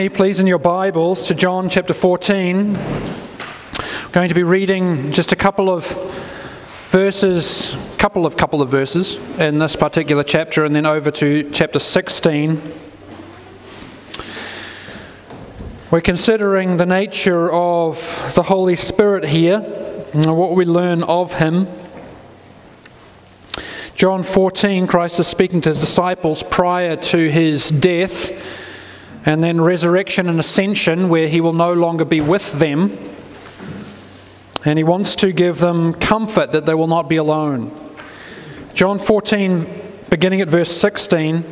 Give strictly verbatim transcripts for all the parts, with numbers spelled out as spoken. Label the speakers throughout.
Speaker 1: me, please, in your Bibles to John chapter fourteen. I'm going to be reading just a couple of verses, couple of couple of verses in this particular chapter, and then over to chapter sixteen. We're considering the nature of the Holy Spirit here, and what we learn of Him. John fourteen, Christ is speaking to His disciples prior to His death, and then resurrection and ascension, where He will no longer be with them. And He wants to give them comfort that they will not be alone. John fourteen, beginning at verse sixteen.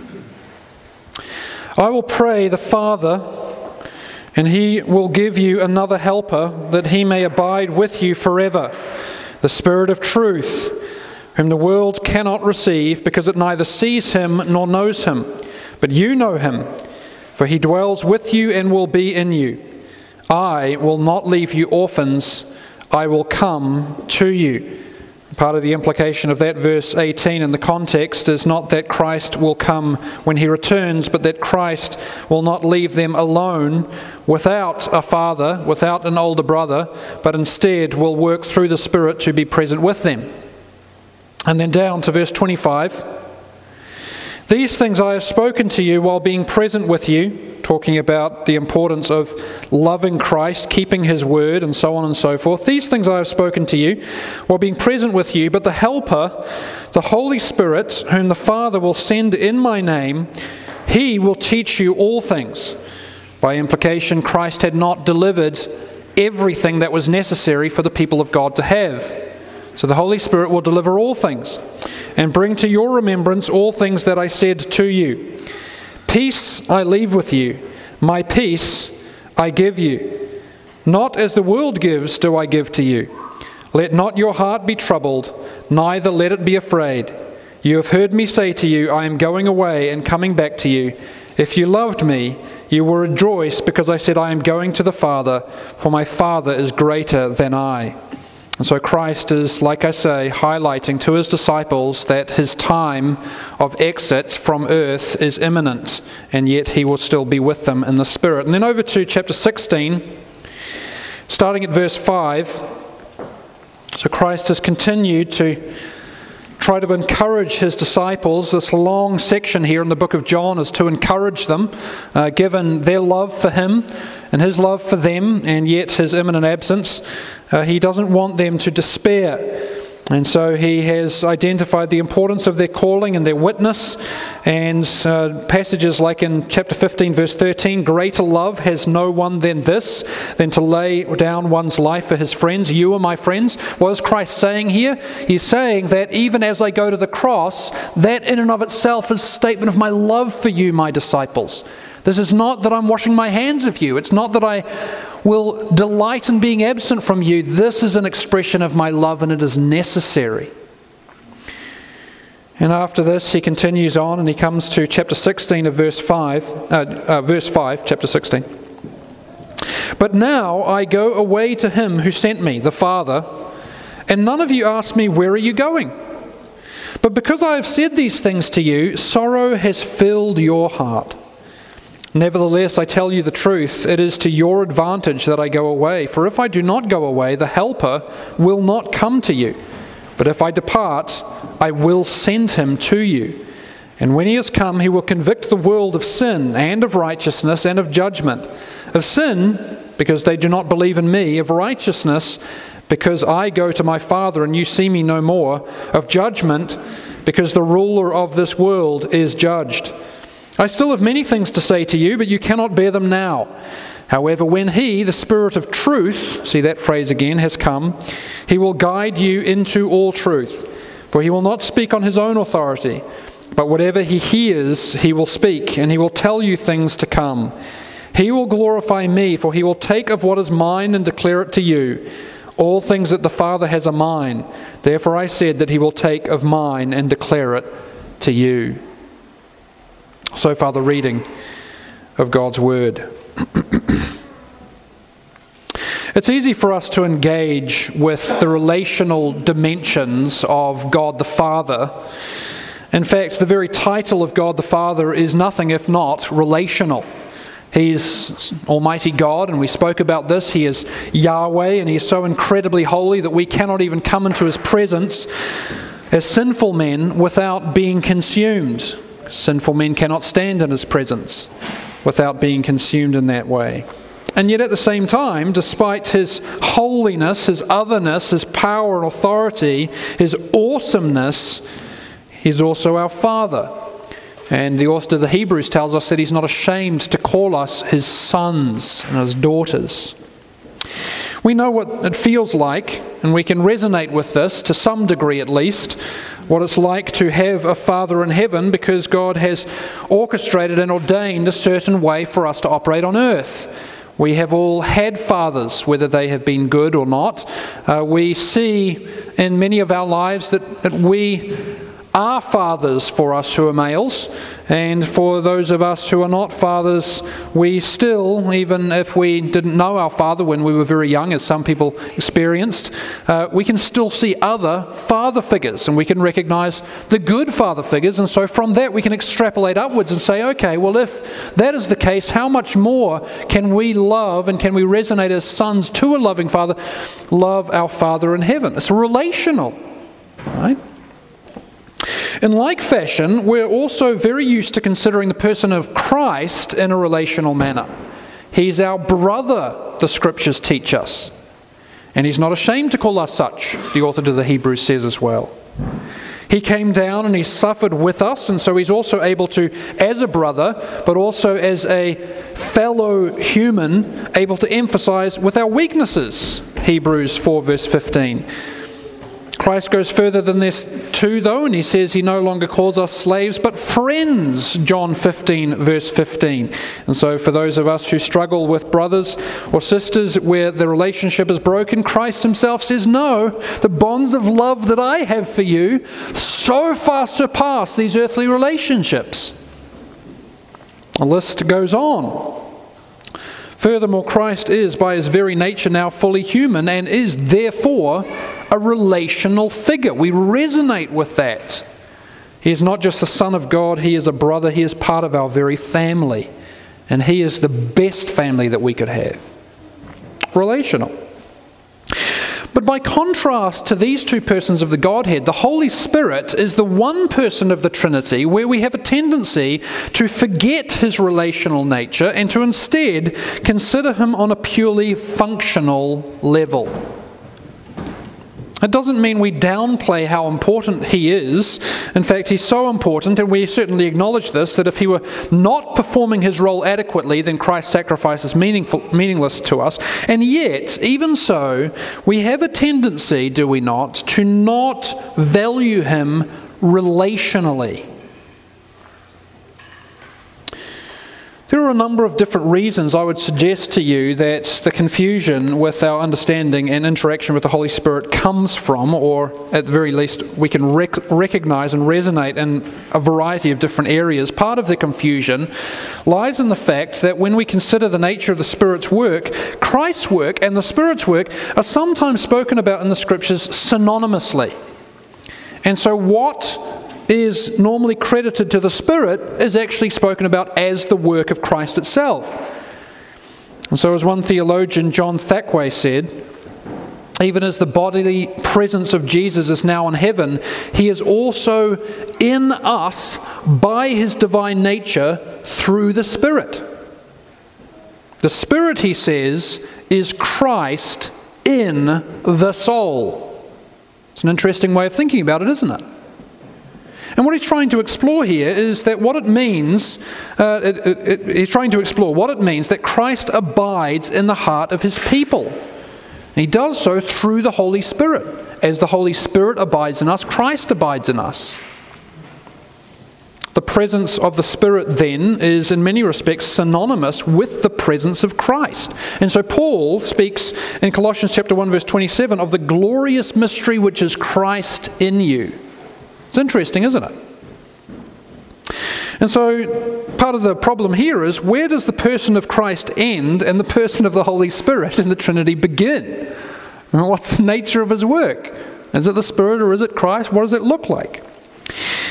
Speaker 1: I will pray the Father, and He will give you another helper, that He may abide with you forever, the Spirit of truth, whom the world cannot receive, because it neither sees Him nor knows Him. But you know Him, for He dwells with you and will be in you. I will not leave you orphans, I will come to you. Part of the implication of that verse eighteen in the context is not that Christ will come when He returns, but that Christ will not leave them alone without a father, without an older brother, but instead will work through the Spirit to be present with them. And then down to verse twenty-five. These things I have spoken to you while being present with you, talking about the importance of loving Christ, keeping His word, and so on and so forth. These things I have spoken to you while being present with you, but the Helper, the Holy Spirit, whom the Father will send in my name, He will teach you all things. By implication, Christ had not delivered everything that was necessary for the people of God to have. So the Holy Spirit will deliver all things and bring to your remembrance all things that I said to you. Peace I leave with you, my peace I give you. Not as the world gives do I give to you. Let not your heart be troubled, neither let it be afraid. You have heard me say to you, I am going away and coming back to you. If you loved me, you will rejoice because I said I am going to the Father, for my Father is greater than I. And so Christ is, like I say, highlighting to His disciples that His time of exit from earth is imminent, and yet He will still be with them in the Spirit. And then over to chapter sixteen, starting at verse five. So Christ has continued to try to encourage His disciples. This long section here in the book of John is to encourage them, uh, given their love for Him and His love for them, and yet His imminent absence. Uh, he doesn't want them to despair. And so He has identified the importance of their calling and their witness. And uh, passages like in chapter fifteen, verse thirteen, greater love has no one than this, than to lay down one's life for his friends. You are my friends. What is Christ saying here? He's saying that even as I go to the cross, that in and of itself is a statement of my love for you, my disciples. This is not that I'm washing my hands of you. It's not that I will delight in being absent from you. This is an expression of my love, and it is necessary. And after this, He continues on, and He comes to chapter sixteen of verse five, uh, uh, verse five, chapter sixteen. But now I go away to Him who sent me, the Father, and none of you ask me, where are you going? But because I have said these things to you, sorrow has filled your heart. Nevertheless, I tell you the truth, it is to your advantage that I go away. For if I do not go away, the Helper will not come to you. But if I depart, I will send Him to you. And when He has come, He will convict the world of sin and of righteousness and of judgment. Of sin, because they do not believe in me. Of righteousness, because I go to my Father and you see me no more. Of judgment, because the ruler of this world is judged. I still have many things to say to you, but you cannot bear them now. However, when He, the Spirit of truth, see that phrase again, has come, He will guide you into all truth. For He will not speak on His own authority, but whatever He hears, He will speak, and He will tell you things to come. He will glorify me, for He will take of what is mine and declare it to you. All things that the Father has are mine. Therefore I said that He will take of mine and declare it to you. So far, the reading of God's Word. It's easy for us to engage with the relational dimensions of God the Father. In fact, the very title of God the Father is nothing if not relational. He's Almighty God, and we spoke about this. He is Yahweh, and He is so incredibly holy that we cannot even come into His presence as sinful men without being consumed. Sinful men cannot stand in His presence without being consumed in that way. And yet at the same time, despite His holiness, His otherness, His power and authority, His awesomeness, He's also our Father. And the author of the Hebrews tells us that He's not ashamed to call us His sons and His daughters. We know what it feels like, and we can resonate with this to some degree at least, what it's like to have a Father in heaven, because God has orchestrated and ordained a certain way for us to operate on earth. We have all had fathers, whether they have been good or not. Uh, we see in many of our lives that, that we are fathers for us who are males, and for those of us who are not fathers, we still, even if we didn't know our father when we were very young, as some people experienced, uh, we can still see other father figures, and we can recognize the good father figures, and so from that we can extrapolate upwards and say, okay, well, if that is the case, how much more can we love and can we resonate as sons to a loving Father, love our Father in heaven? It's relational, right? In like fashion, we're also very used to considering the person of Christ in a relational manner. He's our brother, the Scriptures teach us. And He's not ashamed to call us such, the author to the Hebrews says as well. He came down and He suffered with us, and so He's also able to, as a brother, but also as a fellow human, able to emphasize with our weaknesses, Hebrews four verse fifteen. Christ goes further than this too, though, and He says He no longer calls us slaves, but friends, John fifteen, verse fifteen. And so for those of us who struggle with brothers or sisters where the relationship is broken, Christ Himself says, no, the bonds of love that I have for you so far surpass these earthly relationships. The list goes on. Furthermore, Christ is, by His very nature, now fully human and is, therefore, a relational figure. We resonate with that. He is not just the Son of God, He is a brother, He is part of our very family. And He is the best family that we could have. Relational. But by contrast to these two persons of the Godhead, the Holy Spirit is the one person of the Trinity where we have a tendency to forget His relational nature and to instead consider Him on a purely functional level. It doesn't mean we downplay how important He is. In fact, He's so important, and we certainly acknowledge this, that if He were not performing His role adequately, then Christ's sacrifice is meaningful, meaningless to us. And yet, even so, we have a tendency, do we not, to not value Him relationally. There are a number of different reasons I would suggest to you that the confusion with our understanding and interaction with the Holy Spirit comes from, or at the very least we can rec- recognize and resonate in a variety of different areas. Part of the confusion lies in the fact that when we consider the nature of the Spirit's work, Christ's work and the Spirit's work are sometimes spoken about in the Scriptures synonymously. And so what is normally credited to the Spirit is actually spoken about as the work of Christ itself. And so as one theologian, John Thackway, said, even as the bodily presence of Jesus is now in heaven, He is also in us by His divine nature through the Spirit. The Spirit, he says, is Christ in the soul. It's an interesting way of thinking about it, isn't it? And what he's trying to explore here is that what it means, uh, it, it, it, he's trying to explore what it means that Christ abides in the heart of His people. And He does so through the Holy Spirit. As the Holy Spirit abides in us, Christ abides in us. The presence of the Spirit then is in many respects synonymous with the presence of Christ. And so Paul speaks in Colossians chapter one verse twenty-seven of the glorious mystery which is Christ in you. It's interesting, isn't it? And so part of the problem here is, where does the person of Christ end and the person of the Holy Spirit in the Trinity begin? And what's the nature of His work? Is it the Spirit or is it Christ? What does it look like?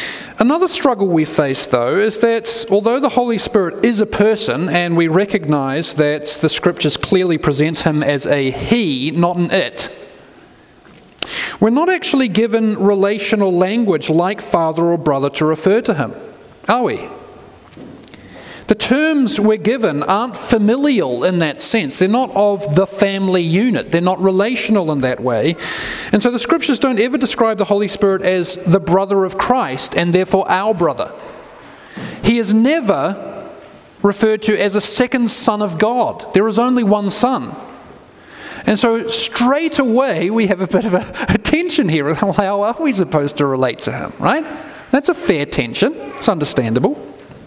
Speaker 1: Another struggle we face, though, is that although the Holy Spirit is a person, and we recognize that the Scriptures clearly present him as a he, not an it, we're not actually given relational language like father or brother to refer to him, are we? The terms we're given aren't familial in that sense. They're not of the family unit. They're not relational in that way. And so the Scriptures don't ever describe the Holy Spirit as the brother of Christ and therefore our brother. He is never referred to as a second son of God. There is only one Son. And so straight away we have a bit of a, a tension here. How are we supposed to relate to him, right? That's a fair tension. It's understandable.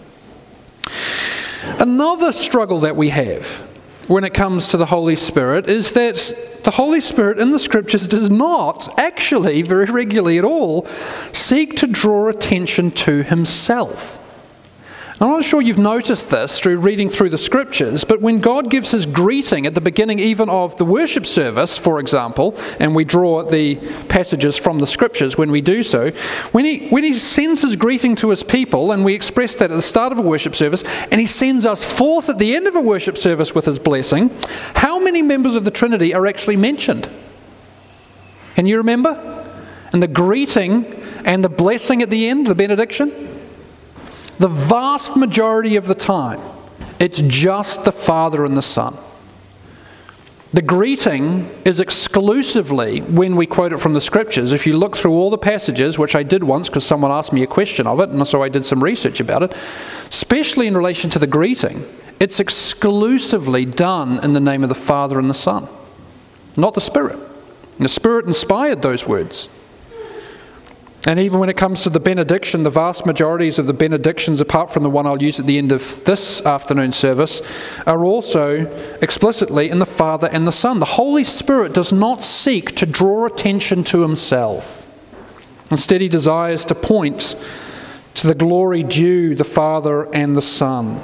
Speaker 1: Another struggle that we have when it comes to the Holy Spirit is that the Holy Spirit in the Scriptures does not actually, very regularly at all, seek to draw attention to himself. I'm not sure you've noticed this through reading through the Scriptures, but when God gives his greeting at the beginning even of the worship service, for example, and we draw the passages from the Scriptures when we do so, when he, when he sends his greeting to his people, and we express that at the start of a worship service, and he sends us forth at the end of a worship service with his blessing, how many members of the Trinity are actually mentioned? Can you remember? And the greeting and the blessing at the end, the benediction? The vast majority of the time, it's just the Father and the Son. The greeting is exclusively, when we quote it from the Scriptures, if you look through all the passages, which I did once because someone asked me a question of it, and so I did some research about it, especially in relation to the greeting, it's exclusively done in the name of the Father and the Son, not the Spirit. And the Spirit inspired those words. And even when it comes to the benediction, the vast majorities of the benedictions, apart from the one I'll use at the end of this afternoon service, are also explicitly in the Father and the Son. The Holy Spirit does not seek to draw attention to himself. Instead, he desires to point to the glory due the Father and the Son.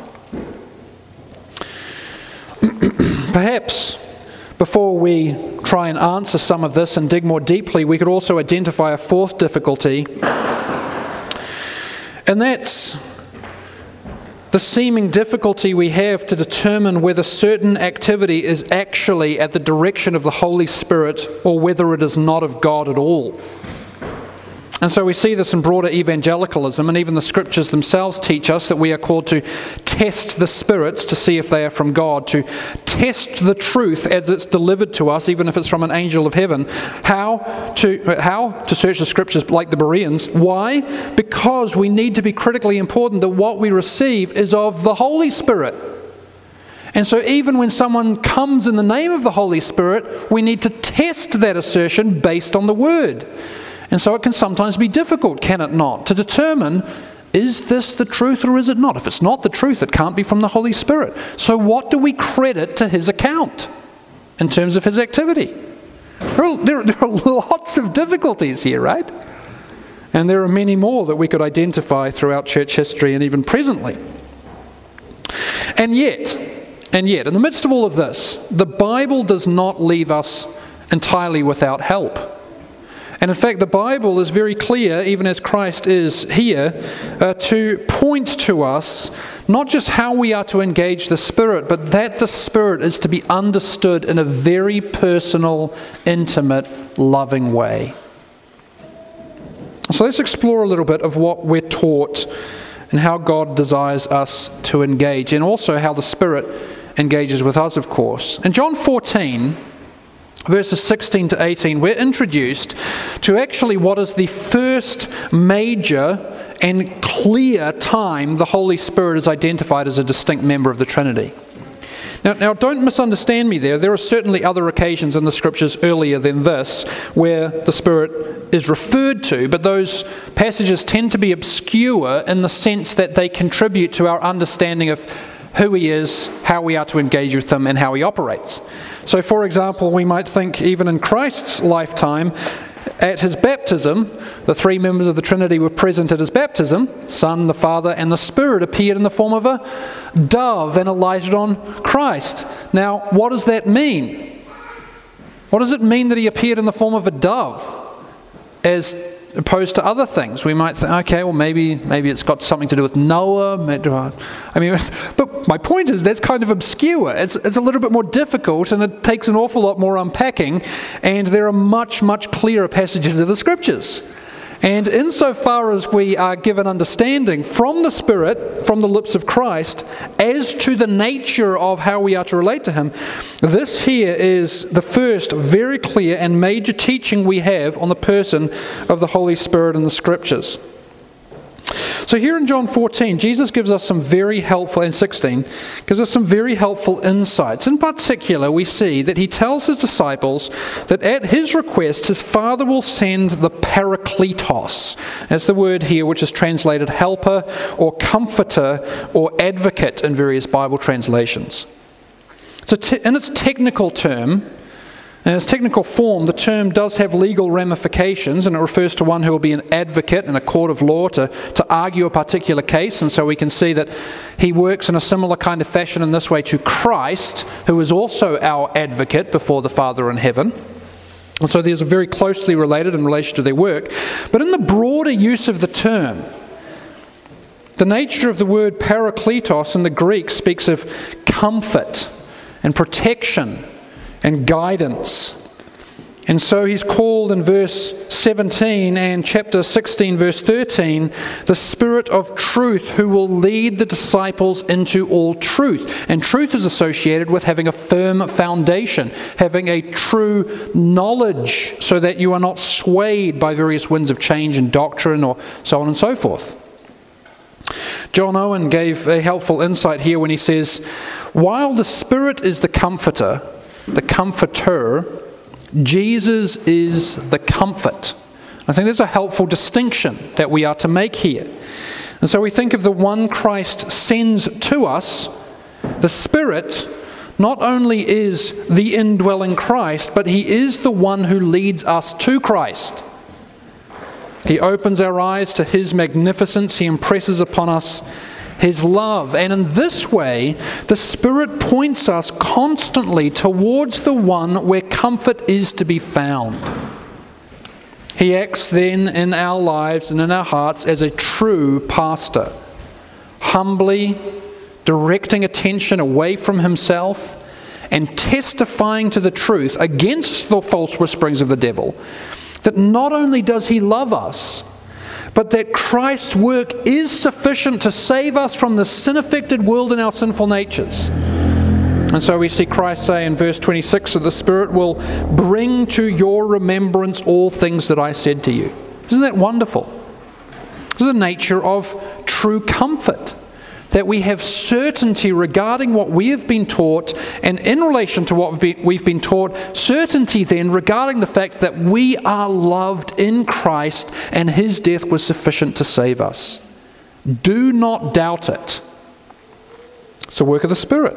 Speaker 1: Perhaps before we try and answer some of this and dig more deeply, we could also identify a fourth difficulty, and that's the seeming difficulty we have to determine whether certain activity is actually at the direction of the Holy Spirit or whether it is not of God at all. And so we see this in broader evangelicalism, and even the Scriptures themselves teach us that we are called to test the spirits to see if they are from God, to test the truth as it's delivered to us, even if it's from an angel of heaven. How to, how to search the Scriptures like the Bereans. Why? Because we need to be critically important that what we receive is of the Holy Spirit. And so even when someone comes in the name of the Holy Spirit, we need to test that assertion based on the Word. And so it can sometimes be difficult, can it not, to determine, is this the truth or is it not? If it's not the truth, it can't be from the Holy Spirit. So what do we credit to his account in terms of his activity? There are, there, there are lots of difficulties here, right? And there are many more that we could identify throughout church history and even presently. And yet, and yet, in the midst of all of this, the Bible does not leave us entirely without help. And in fact, the Bible is very clear, even as Christ is here, uh, to point to us not just how we are to engage the Spirit, but that the Spirit is to be understood in a very personal, intimate, loving way. So let's explore a little bit of what we're taught and how God desires us to engage, and also how the Spirit engages with us, of course. In John fourteen, verses sixteen to eighteen, we're introduced to actually what is the first major and clear time the Holy Spirit is identified as a distinct member of the Trinity. Now, now don't misunderstand me there. There are certainly other occasions in the Scriptures earlier than this where the Spirit is referred to, but those passages tend to be obscure in the sense that they contribute to our understanding of who he is, how we are to engage with him, and how he operates. So, for example, we might think even in Christ's lifetime, at his baptism, the three members of the Trinity were present at his baptism. Son, the Father, and the Spirit appeared in the form of a dove and alighted on Christ. Now, what does that mean? What does it mean that he appeared in the form of a dove? As opposed to other things. We might think, okay, well maybe maybe it's got something to do with Noah. I mean, but my point is that's kind of obscure. It's it's a little bit more difficult, and it takes an awful lot more unpacking. And there are much much clearer passages of the Scriptures. And insofar as we are given understanding from the Spirit, from the lips of Christ, as to the nature of how we are to relate to Him, this here is the first very clear and major teaching we have on the person of the Holy Spirit in the Scriptures. So here in John fourteen, Jesus gives us some very helpful, and sixteen, gives us some very helpful insights. In particular, we see that He tells His disciples that at His request, His Father will send the Parakletos. That's the word here which is translated helper or comforter or advocate in various Bible translations. So in its technical term, in its technical form, the term does have legal ramifications, and it refers to one who will be an advocate in a court of law to, to argue a particular case. And so we can see that He works in a similar kind of fashion in this way to Christ, who is also our advocate before the Father in heaven. And so these are very closely related in relation to their work. But in the broader use of the term, the nature of the word parakletos in the Greek speaks of comfort and protection and guidance. And so He's called in verse seventeen and chapter sixteen verse thirteen the Spirit of truth, who will lead the disciples into all truth. And truth is associated with having a firm foundation, having a true knowledge, so that you are not swayed by various winds of change in doctrine or so on and so forth. John Owen gave a helpful insight here when he says, while the Spirit is the comforter, the comforter, Jesus is the comfort. I think there's a helpful distinction that we are to make here. And so we think of the one Christ sends to us, the Spirit, not only is the indwelling Christ, but He is the one who leads us to Christ. He opens our eyes to His magnificence. He impresses upon us His love. And in this way, the Spirit points us constantly towards the one where comfort is to be found. He acts then in our lives and in our hearts as a true pastor, humbly directing attention away from himself and testifying to the truth against the false whisperings of the devil, that not only does He love us, but that Christ's work is sufficient to save us from the sin-affected world and our sinful natures. And so we see Christ say in verse twenty-six that the Spirit will bring to your remembrance all things that I said to you. Isn't that wonderful? This is the nature of true comfort, that we have certainty regarding what we have been taught, and in relation to what we've been taught, certainty then regarding the fact that we are loved in Christ and His death was sufficient to save us. Do not doubt it. It's a work of the Spirit.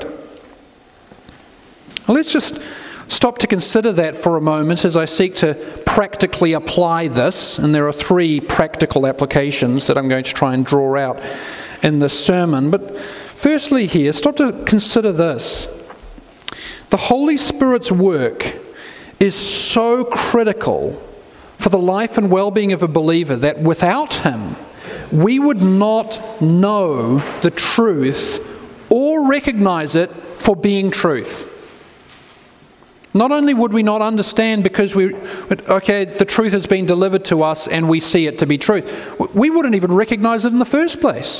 Speaker 1: Now let's just stop to consider that for a moment as I seek to practically apply this, and there are three practical applications that I'm going to try and draw out in this sermon. But firstly here, stop to consider this. The Holy Spirit's work is so critical for the life and well-being of a believer that without Him, we would not know the truth or recognize it for being truth. Not only would we not understand because we, okay, the truth has been delivered to us and we see it to be truth, we wouldn't even recognize it in the first place.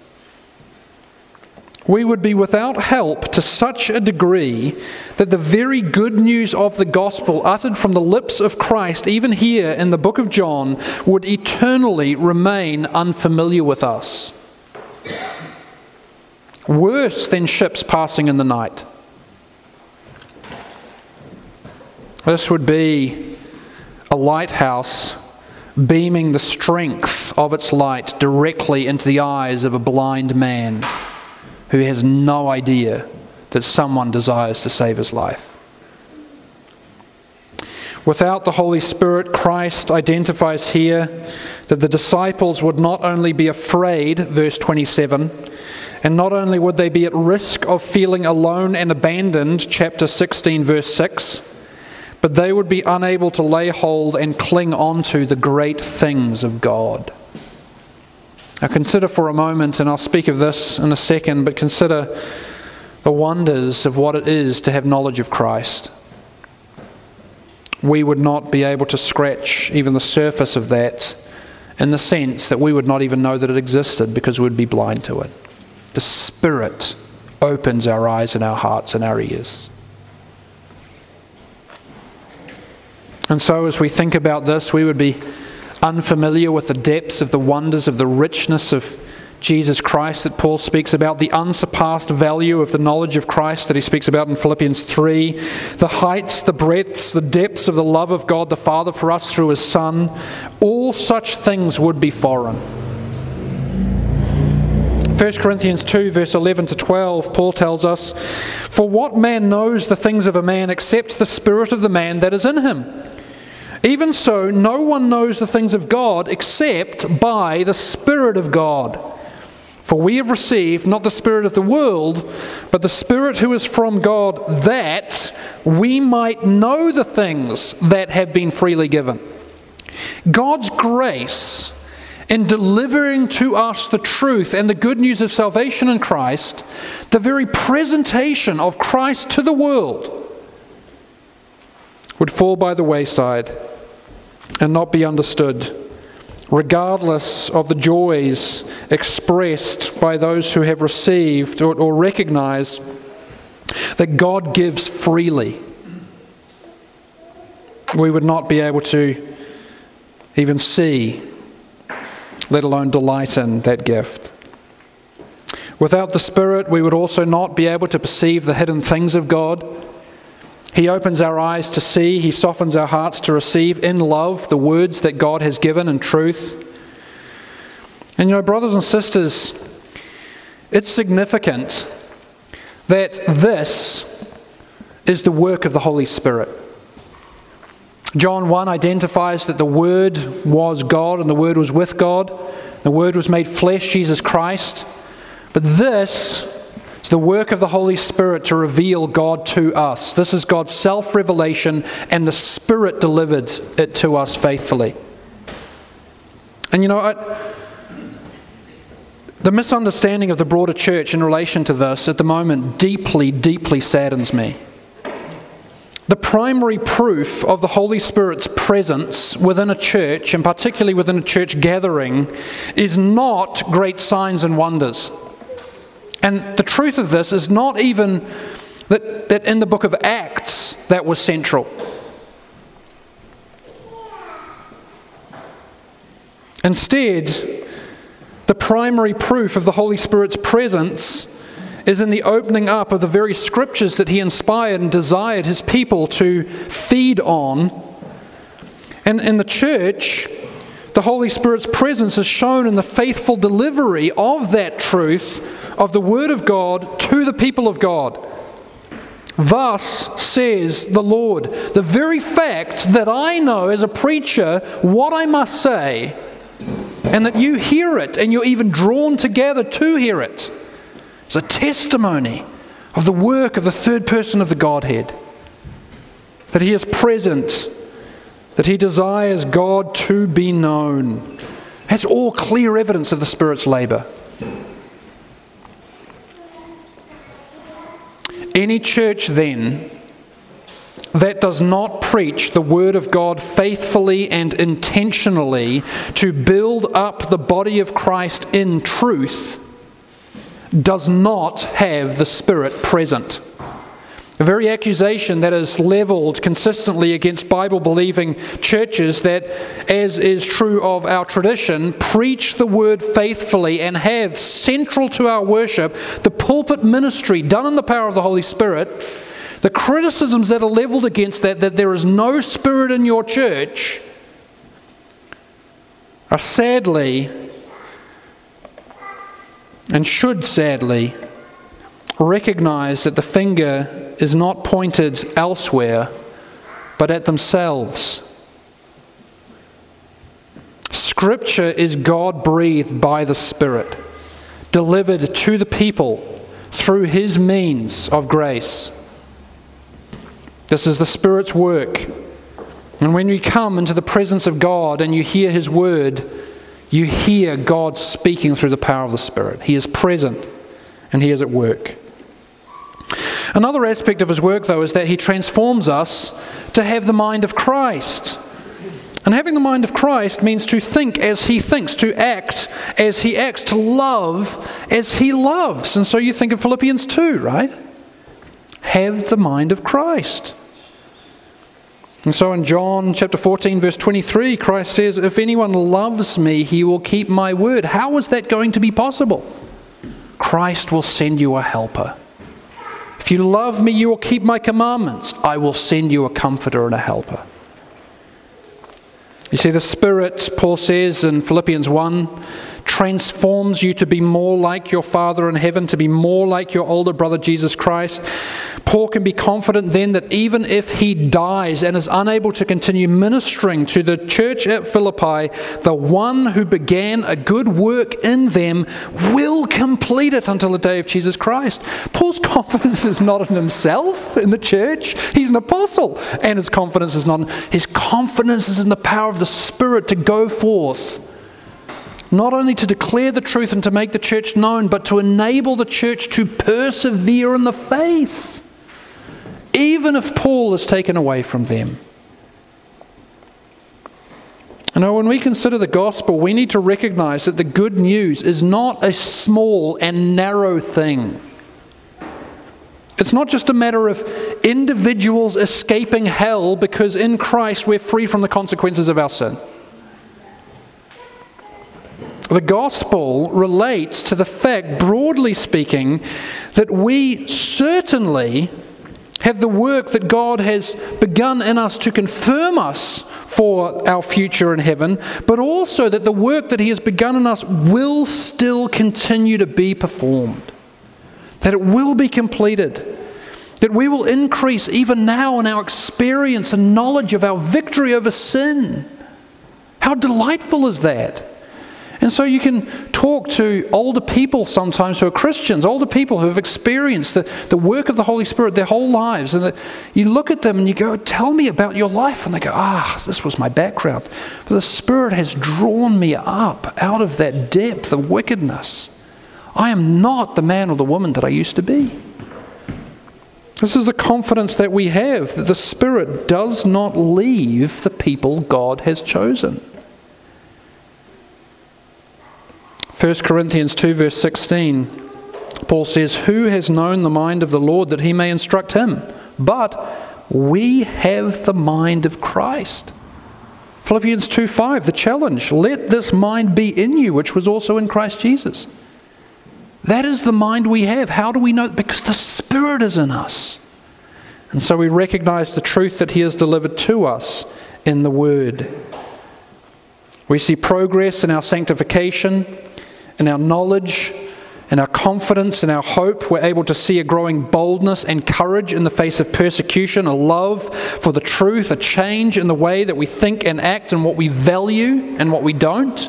Speaker 1: We would be without help to such a degree that the very good news of the gospel uttered from the lips of Christ, even here in the book of John, would eternally remain unfamiliar with us. Worse than ships passing in the night. This would be a lighthouse beaming the strength of its light directly into the eyes of a blind man who has no idea that someone desires to save his life. Without the Holy Spirit, Christ identifies here that the disciples would not only be afraid, verse twenty-seven, and not only would they be at risk of feeling alone and abandoned, chapter sixteen, verse six, but they would be unable to lay hold and cling on to the great things of God. Now consider for a moment, and I'll speak of this in a second, but consider the wonders of what it is to have knowledge of Christ. We would not be able to scratch even the surface of that, in the sense that we would not even know that it existed because we'd be blind to it. The Spirit opens our eyes and our hearts and our ears. And so as we think about this, we would be unfamiliar with the depths of the wonders of the richness of Jesus Christ that Paul speaks about, the unsurpassed value of the knowledge of Christ that he speaks about in Philippians three, the heights, the breadths, the depths of the love of God the Father for us through His Son. All such things would be foreign. First Corinthians two, verse eleven to twelve, Paul tells us, "For what man knows the things of a man except the spirit of the man that is in him? Even so, no one knows the things of God except by the Spirit of God. For we have received not the spirit of the world, but the Spirit who is from God, that we might know the things that have been freely given." God's grace in delivering to us the truth and the good news of salvation in Christ, the very presentation of Christ to the world, would fall by the wayside and not be understood, regardless of the joys expressed by those who have received or, or recognize that God gives freely. We would not be able to even see, let alone delight in that gift. Without the Spirit, we would also not be able to perceive the hidden things of God. He opens our eyes to see, He softens our hearts to receive in love the words that God has given in truth. And you know, brothers and sisters, it's significant that this is the work of the Holy Spirit. John one identifies that the Word was God and the Word was with God. The Word was made flesh, Jesus Christ. But this is the work of the Holy Spirit to reveal God to us. This is God's self-revelation, and the Spirit delivered it to us faithfully. And you know, I, the misunderstanding of the broader church in relation to this at the moment deeply, deeply saddens me. The primary proof of the Holy Spirit's presence within a church, and particularly within a church gathering, is not great signs and wonders. And the truth of this is not even that, that in the book of Acts that was central. Instead, the primary proof of the Holy Spirit's presence is in the opening up of the very scriptures that He inspired and desired His people to feed on. And in the church, the Holy Spirit's presence is shown in the faithful delivery of that truth, of the Word of God to the people of God. Thus says the Lord. The very fact that I know as a preacher what I must say, and that you hear it and you're even drawn together to hear it, is a testimony of the work of the third person of the Godhead. That He is present, that He desires God to be known. That's all clear evidence of the Spirit's labor. Any church then that does not preach the Word of God faithfully and intentionally to build up the body of Christ in truth does not have the Spirit present. A very accusation that is leveled consistently against Bible-believing churches that, as is true of our tradition, preach the Word faithfully and have central to our worship the pulpit ministry done in the power of the Holy Spirit. The criticisms that are leveled against that, that there is no Spirit in your church, are sadly, and should sadly, recognize that the finger is not pointed elsewhere, but at themselves. Scripture is God-breathed by the Spirit, delivered to the people through His means of grace. This is the Spirit's work. And when you come into the presence of God and you hear His word, you hear God speaking through the power of the Spirit. He is present and He is at work. Another aspect of His work, though, is that He transforms us to have the mind of Christ. And having the mind of Christ means to think as He thinks, to act as He acts, to love as He loves. And so you think of Philippians two, right? Have the mind of Christ. And so in John chapter fourteen, verse twenty-three, Christ says, if anyone loves me, he will keep my word. How is that going to be possible? Christ will send you a helper. If you love me, you will keep my commandments. I will send you a comforter and a helper. You see, the Spirit, Paul says in Philippians one, transforms you to be more like your Father in heaven, to be more like your older brother Jesus Christ. Paul can be confident then that even if he dies and is unable to continue ministering to the church at Philippi, the one who began a good work in them will complete it until the day of Jesus Christ. Paul's confidence is not in himself, in the church. He's an apostle, and his confidence is not. His confidence is in the power of the Spirit to go forth, not only to declare the truth and to make the church known, but to enable the church to persevere in the faith, even if Paul is taken away from them. You know, when we consider the gospel, we need to recognize that the good news is not a small and narrow thing. It's not just a matter of individuals escaping hell because in Christ we're free from the consequences of our sin. The gospel relates to the fact, broadly speaking, that we certainly have the work that God has begun in us to confirm us for our future in heaven, but also that the work that He has begun in us will still continue to be performed, that it will be completed, that we will increase even now in our experience and knowledge of our victory over sin. How delightful is that? And so you can talk to older people sometimes who are Christians, older people who have experienced the, the work of the Holy Spirit their whole lives. And the, you look at them and you go, tell me about your life. And they go, ah, this was my background. But the Spirit has drawn me up out of that depth of wickedness. I am not the man or the woman that I used to be. This is the confidence that we have, that the Spirit does not leave the people God has chosen. First Corinthians two verse sixteen, Paul says, who has known the mind of the Lord that he may instruct him? But we have the mind of Christ. Philippians two five, the challenge, let this mind be in you, which was also in Christ Jesus. That is the mind we have. How do we know? Because the Spirit is in us. And so we recognize the truth that He has delivered to us in the Word. We see progress in our sanctification, in our knowledge, in our confidence, in our hope. We're able to see a growing boldness and courage in the face of persecution, a love for the truth, a change in the way that we think and act and what we value and what we don't.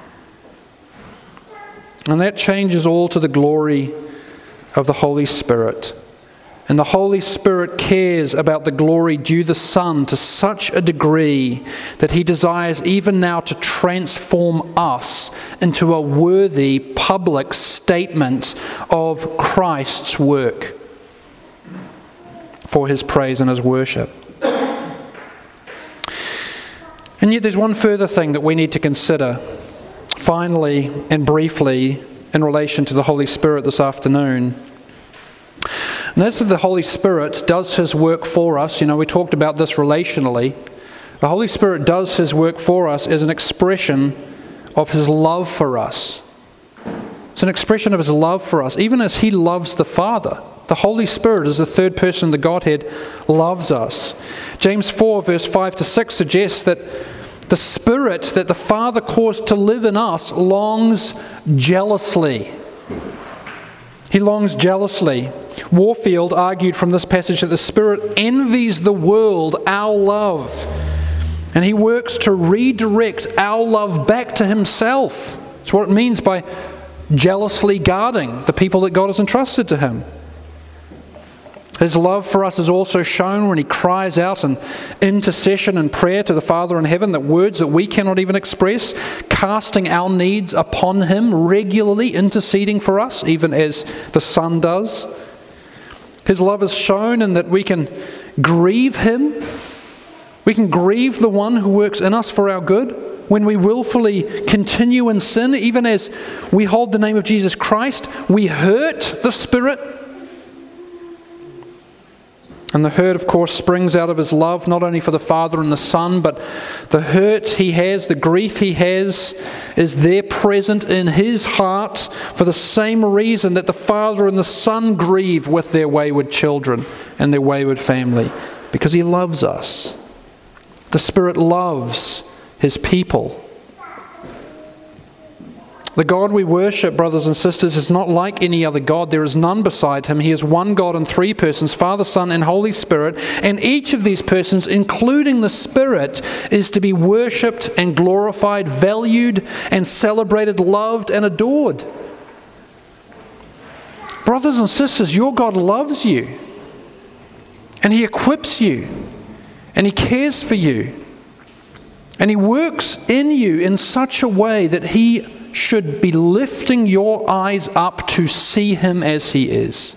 Speaker 1: And that changes all to the glory of the Holy Spirit. And the Holy Spirit cares about the glory due the Son to such a degree that He desires even now to transform us into a worthy public statement of Christ's work for His praise and His worship. And yet there's one further thing that we need to consider, finally and briefly, in relation to the Holy Spirit this afternoon. And that's that the Holy Spirit does His work for us. You know, we talked about this relationally. The Holy Spirit does His work for us as an expression of His love for us. It's an expression of His love for us, even as He loves the Father. The Holy Spirit, as the third person of the Godhead, loves us. James four, verse five to six suggests that the Spirit that the Father caused to live in us longs jealously. He longs jealously. Warfield argued from this passage that the Spirit envies the world our love, and He works to redirect our love back to Himself. That's what it means by jealously guarding the people that God has entrusted to Him. His love for us is also shown when he cries out in intercession and prayer to the Father in heaven, that words that we cannot even express, casting our needs upon him, regularly interceding for us, even as the Son does. His love is shown in that we can grieve him. We can grieve the one who works in us for our good when we willfully continue in sin. Even as we hold the name of Jesus Christ, we hurt the Spirit. And the hurt, of course, springs out of his love, not only for the Father and the Son, but the hurt he has, the grief he has, is there present in his heart for the same reason that the Father and the Son grieve with their wayward children and their wayward family, because he loves us. The Spirit loves his people. The God we worship, brothers and sisters, is not like any other God. There is none beside him. He is one God in three persons, Father, Son, and Holy Spirit. And each of these persons, including the Spirit, is to be worshipped and glorified, valued and celebrated, loved and adored. Brothers and sisters, your God loves you. And he equips you. And he cares for you. And he works in you in such a way that he should be lifting your eyes up to see him as he is.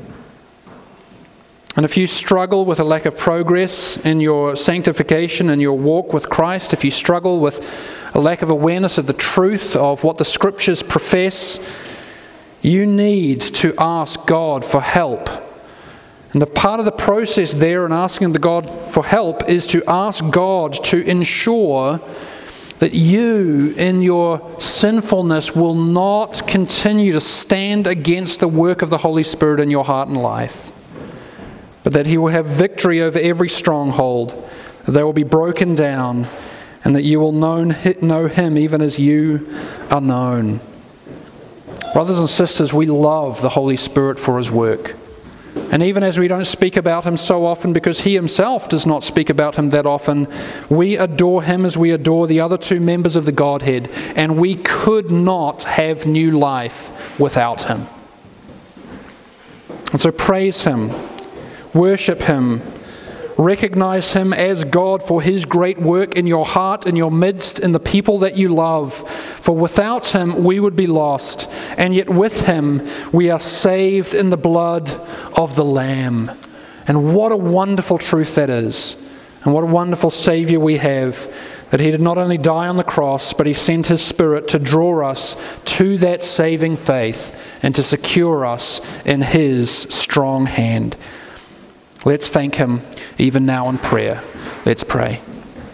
Speaker 1: And if you struggle with a lack of progress in your sanctification and your walk with Christ, if you struggle with a lack of awareness of the truth of what the Scriptures profess, you need to ask God for help. And the part of the process there in asking the God for help is to ask God to ensure that you, in your sinfulness, will not continue to stand against the work of the Holy Spirit in your heart and life, but that he will have victory over every stronghold, that they will be broken down, and that you will know, know him even as you are known. Brothers and sisters, we love the Holy Spirit for his work. And even as we don't speak about him so often because he himself does not speak about him that often, we adore him as we adore the other two members of the Godhead, and we could not have new life without him. And so praise him, worship him, recognize him as God for his great work in your heart, in your midst, in the people that you love. For without him we would be lost, and yet with him we are saved in the blood of the Lamb. And what a wonderful truth that is, and what a wonderful Savior we have, that he did not only die on the cross, but he sent his Spirit to draw us to that saving faith and to secure us in his strong hand. Let's thank him even now in prayer. Let's pray.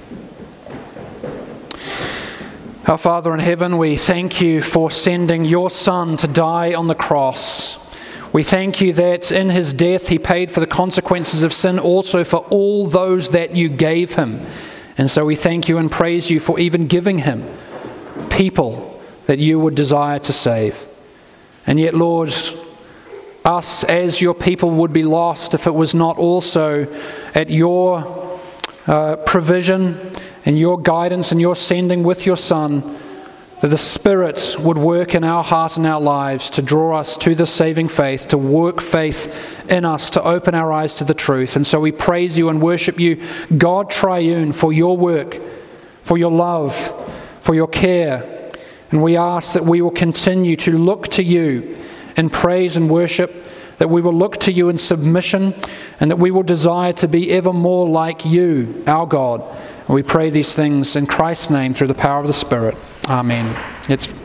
Speaker 1: Our Father in heaven, we thank you for sending your Son to die on the cross. We thank you that in his death he paid for the consequences of sin, also for all those that you gave him. And so we thank you and praise you for even giving him people that you would desire to save. And yet, Lord, us as your people would be lost if it was not also at your uh, provision and your guidance and your sending with your Son, that the Spirit would work in our heart and our lives to draw us to the saving faith, to work faith in us, to open our eyes to the truth. And so we praise you and worship you, God Triune, for your work, for your love, for your care. And we ask that we will continue to look to you in praise and worship, that we will look to you in submission, and that we will desire to be ever more like you, our God. And we pray these things in Christ's name through the power of the Spirit. Amen. It's